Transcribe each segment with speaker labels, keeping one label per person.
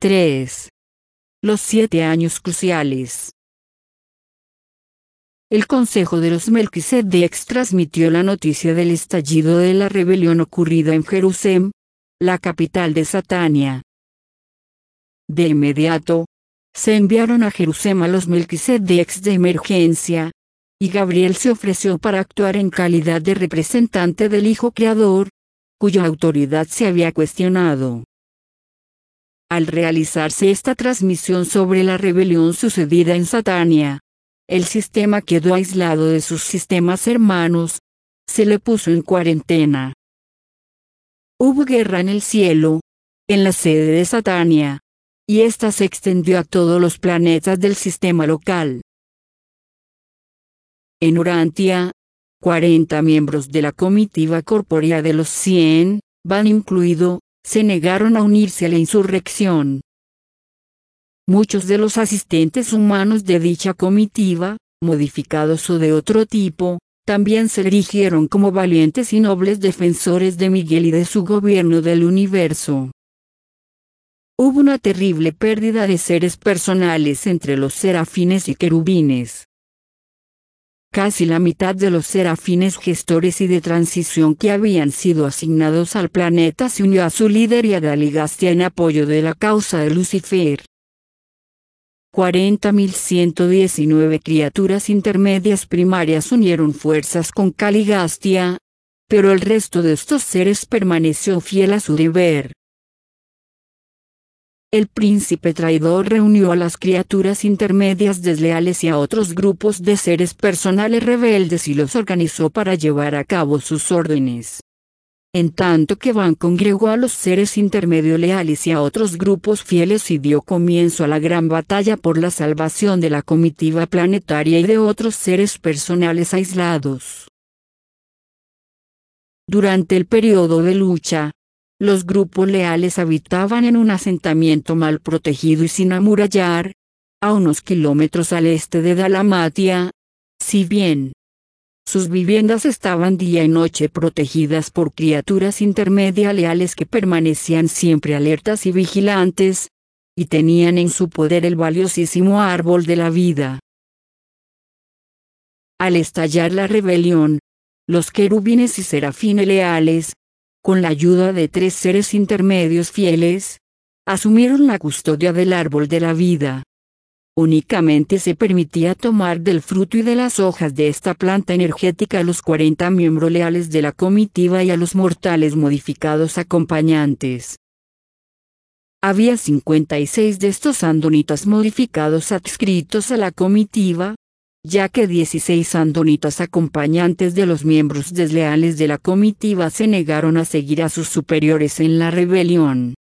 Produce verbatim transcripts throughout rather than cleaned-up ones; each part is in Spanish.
Speaker 1: tres. Los siete años cruciales. El Consejo de los Melquisedecs transmitió la noticia del estallido de la rebelión ocurrida en Jerusalén, la capital de Satania. De inmediato, se enviaron a Jerusalén a los Melquisedecs de emergencia, y Gabriel se ofreció para actuar en calidad de representante del Hijo Creador, cuya autoridad se había cuestionado. Al realizarse esta transmisión sobre la rebelión sucedida en Satania, el sistema quedó aislado de sus sistemas hermanos, se le puso en cuarentena. Hubo guerra en el cielo, en la sede de Satania, y ésta se extendió a todos los planetas del sistema local. En Urantia, cuarenta miembros de la comitiva corpórea de los cien, Van incluido, se negaron a unirse a la insurrección. Muchos de los asistentes humanos de dicha comitiva, modificados o de otro tipo, también se erigieron como valientes y nobles defensores de Miguel y de su gobierno del universo. Hubo una terrible pérdida de seres personales entre los serafines y querubines. Casi la mitad de los serafines gestores y de transición que habían sido asignados al planeta se unió a su líder y a Daligastia en apoyo de la causa de Lucifer. cuarenta mil ciento diecinueve criaturas intermedias primarias unieron fuerzas con Caligastia, pero el resto de estos seres permaneció fiel a su deber. El príncipe traidor reunió a las criaturas intermedias desleales y a otros grupos de seres personales rebeldes y los organizó para llevar a cabo sus órdenes. En tanto que Van congregó a los seres intermedio leales y a otros grupos fieles y dio comienzo a la gran batalla por la salvación de la comitiva planetaria y de otros seres personales aislados. Durante el periodo de lucha, los grupos leales habitaban en un asentamiento mal protegido y sin amurallar, a unos kilómetros al este de Dalmatia, si bien sus viviendas estaban día y noche protegidas por criaturas intermedia leales que permanecían siempre alertas y vigilantes, y tenían en su poder el valiosísimo árbol de la vida. Al estallar la rebelión, los querubines y serafines leales, con la ayuda de tres seres intermedios fieles, asumieron la custodia del árbol de la vida. Únicamente se permitía tomar del fruto y de las hojas de esta planta energética a los cuarenta miembros leales de la comitiva y a los mortales modificados acompañantes. Había cincuenta y seis de estos andonitas modificados adscritos a la comitiva, ya que dieciséis andonitas acompañantes de los miembros desleales de la comitiva se negaron a seguir a sus superiores en la rebelión.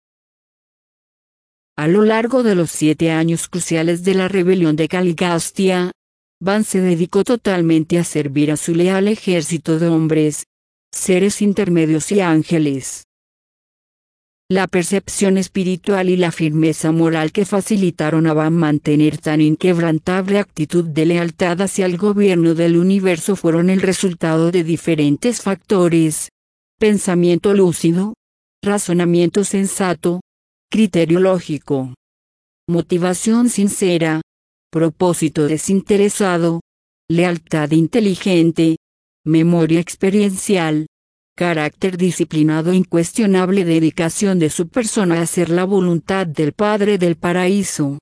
Speaker 1: A lo largo de los siete años cruciales de la rebelión de Caligastia, Van se dedicó totalmente a servir a su leal ejército de hombres, seres intermedios y ángeles. La percepción espiritual y la firmeza moral que facilitaron a Van mantener tan inquebrantable actitud de lealtad hacia el gobierno del universo fueron el resultado de diferentes factores: pensamiento lúcido, razonamiento sensato, criterio lógico, motivación sincera, propósito desinteresado, lealtad inteligente, memoria experiencial, carácter disciplinado e incuestionable dedicación de su persona a hacer la voluntad del Padre del Paraíso.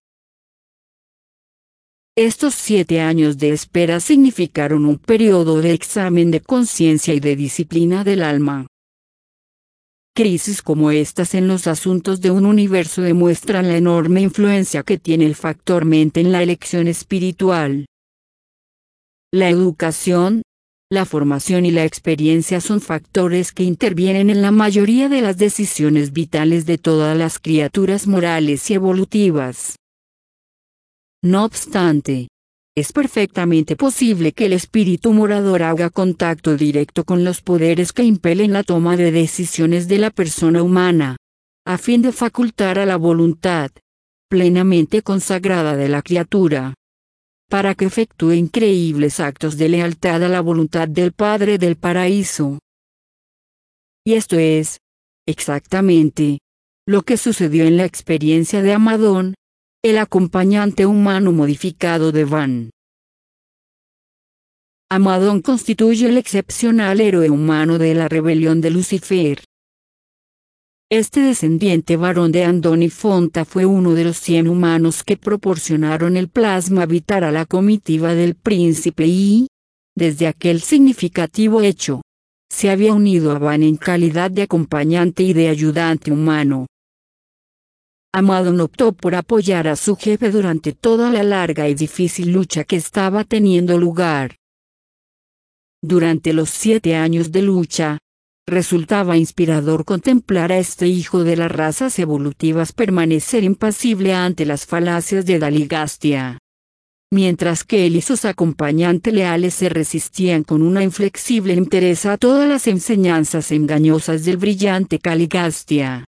Speaker 1: Estos siete años de espera significaron un periodo de examen de conciencia y de disciplina del alma. Crisis como estas en los asuntos de un universo demuestran la enorme influencia que tiene el factor mente en la elección espiritual. La educación, la formación y la experiencia son factores que intervienen en la mayoría de las decisiones vitales de todas las criaturas morales y evolutivas. No obstante, es perfectamente posible que el espíritu morador haga contacto directo con los poderes que impelen la toma de decisiones de la persona humana, a fin de facultar a la voluntad plenamente consagrada de la criatura, para que efectúe increíbles actos de lealtad a la voluntad del Padre del Paraíso. Y esto es, exactamente, lo que sucedió en la experiencia de Amadón, el acompañante humano modificado de Van. Amadón constituye el excepcional héroe humano de la rebelión de Lucifer. Este descendiente varón de Andoni Fonta fue uno de los cien humanos que proporcionaron el plasma vital a la comitiva del príncipe y, desde aquel significativo hecho, se había unido a Van en calidad de acompañante y de ayudante humano. Amadón optó por apoyar a su jefe durante toda la larga y difícil lucha que estaba teniendo lugar. Durante los siete años de lucha, resultaba inspirador contemplar a este hijo de las razas evolutivas permanecer impasible ante las falacias de Daligastia. Mientras que él y sus acompañantes leales se resistían con una inflexible interés a todas las enseñanzas engañosas del brillante Caligastia.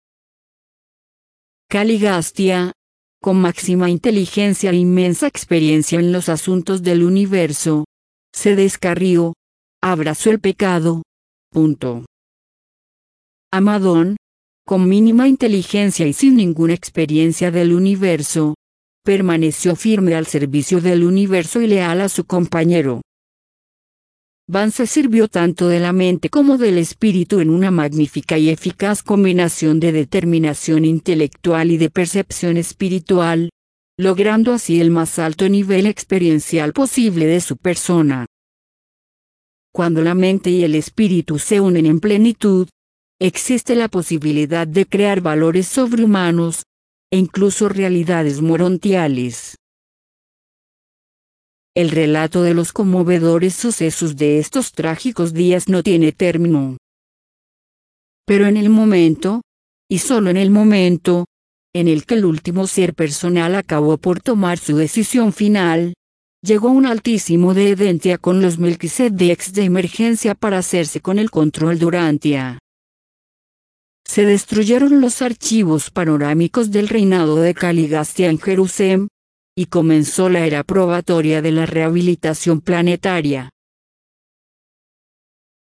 Speaker 1: Caligastia, con máxima inteligencia e inmensa experiencia en los asuntos del universo, se descarrió, abrazó el pecado. Punto. Amadón, con mínima inteligencia y sin ninguna experiencia del universo, permaneció firme al servicio del universo y leal a su compañero. Van se sirvió tanto de la mente como del espíritu en una magnífica y eficaz combinación de determinación intelectual y de percepción espiritual, logrando así el más alto nivel experiencial posible de su persona. Cuando la mente y el espíritu se unen en plenitud, existe la posibilidad de crear valores sobrehumanos, e incluso realidades morontiales. El relato de los conmovedores sucesos de estos trágicos días no tiene término. Pero en el momento, y solo en el momento, en el que el último ser personal acabó por tomar su decisión final, llegó un altísimo de Edentia con los Melquisedecs de emergencia para hacerse con el control de Urantia. Se destruyeron los archivos panorámicos del reinado de Caligastia en Jerusalén, y comenzó la era probatoria de la rehabilitación planetaria.